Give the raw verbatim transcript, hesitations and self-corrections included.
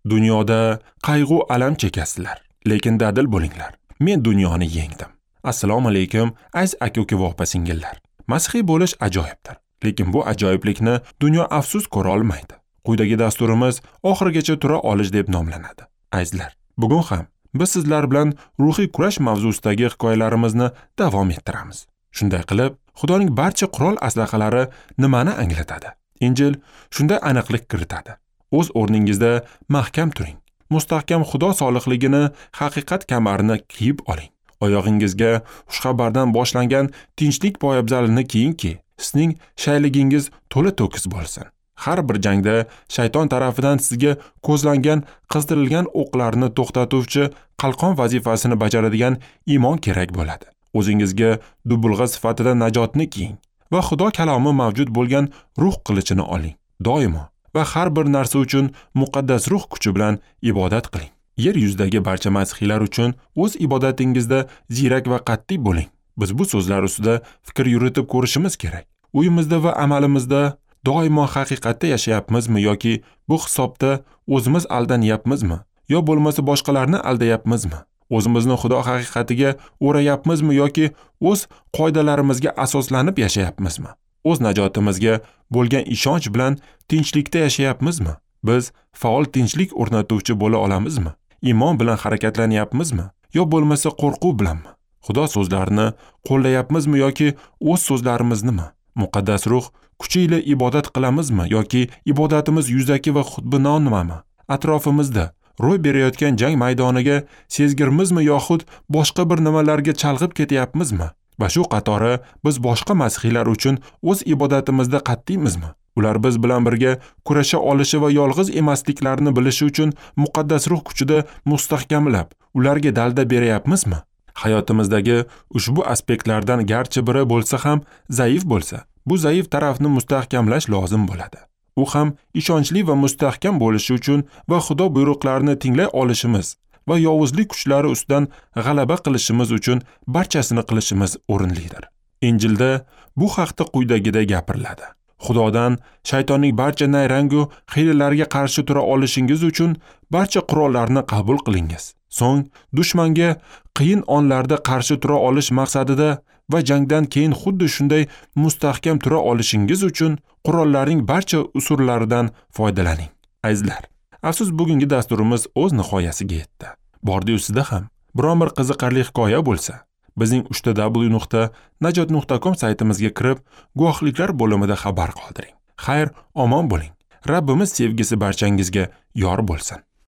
Dunyoda qayg'u alam chekasizlar, lekin dadil bo'linglar. Men dunyoni yengdim. Assalomu alaykum aziz aka-uka va opa-singillar. Masihiy bo'lish ajoyibdir, lekin bu ajoyiblikni dunyo afsus ko'ra olmaydi. Quyidagi dasturimiz oxirigacha tura olish deb nomlanadi. Azizlar, bugun ham biz sizlar bilan ruhiy kurash mavzusidagi hikoyalarimizni davom ettiramiz. Shunday qilib, Xudoning barcha qurol aslahalari nimani anglatadi? Injil shunday aniqlik kiritadi. O'z o'rningizda mahkam turing. Mustahkam Xudo solihligini haqiqat kamarini kiyib oling. Oyog'ingizga xushxabardan boshlangan tinchlik poyabzalini kiyingki, sizning shayligingiz to'la to'kis bo'lsin. Har bir jangda shayton tarafidan sizga ko'zlangan qizdirilgan o'qlarni to'xtatuvchi qalqon vazifasini bajaradigan iymon kerak bo'ladi. O'zingizga dubulg'a sifatida najotni kiying va Xudo kalomi mavjud bo'lgan ruh qilichini oling. Doimo va har bir narsa uchun muqaddas ruh kuchi bilan ibodat qiling. Yer yuzidagi barcha masihiylar uchun o'z ibodatingizda ziyrak va qat'iy bo'ling. Biz bu so'zlar ustida fikr yuritib ko'rishimiz kerak. Uyimizda va amalimizda doimo haqiqatda yashayapmizmi yoki bu hisobda o'zimiz aldanyapmizmi? Yo bo'lmasa boshqalarni aldayapmizmi? O'zimizni Xudo haqiqatiga o'rayapmizmi yoki o'z qoidalarimizga asoslanib yashayapmizmi? O'z najotimizga bo'lgan ishonch bilan tinchlikda yashayapmizmi? Biz faol tinchlik o'rnatuvchi bo'la olamizmi? Iymon bilan harakatlanyapmizmi? Yo bo'lmasa qo'rquv bilanmi? Xudo so'zlarini qo'llayapmizmi yoki o'z so'zlarimiznimi? Muqaddas ruh kuchi ila ibodat qilamizmi yoki ibodatimiz yuzaki va xudbinonmi? Atrofimizda ro'y berayotgan jang maydoniga sezgirmizmi yoxud boshqa bir nimalarga chalg'ib ketyapmizmi? Va shu qatori biz boshqa masihiylar uchun o'z ibodatimizda qat'iymizmi? Ular biz bilan birga kurasha olishi va yolg'iz emasliklarini bilishi uchun muqaddas ruh kuchida mustahkamlab, ularga dalda beryapmizmi? Hayotimizdagi ushbu aspektlardan garchi biri bo'lsa ham zaif bo'lsa, bu zaif tarafni mustahkamlash lozim bo'ladi. U ham ishonchli va mustahkam bo'lishi uchun va Xudo buyruqlarini tinglay olishimiz va yovuzlik kuchlari ustidan g'alaba qilishimiz uchun barchasini qilishimiz o'rinlidir. Injilda bu haqda quyidagida gapiriladi. Xudodan shaytonning barcha nayrangu hiylalariga qarshi tura olishingiz uchun barcha qurollarni qabul qilingiz. So'ng dushmanga qiyin onlarda qarshi tura olish maqsadida va jangdan keyin xuddi shunday mustahkam tura olishingiz uchun qurollarning barcha usullaridan foydalaning. Azizlar, afsus bugungi dasturimiz o'z nihoyasiga yetdi. Bordi ustida ham biron bir qiziqarli hikoya bo'lsa, bizning uch t w nuqta najot nuqta com saytimizga kirib, guvohliklar bo'limida xabar qoldiring. Xayr, omon bo'ling. Rabbimiz sevgisi barchangizga yor bo'lsin.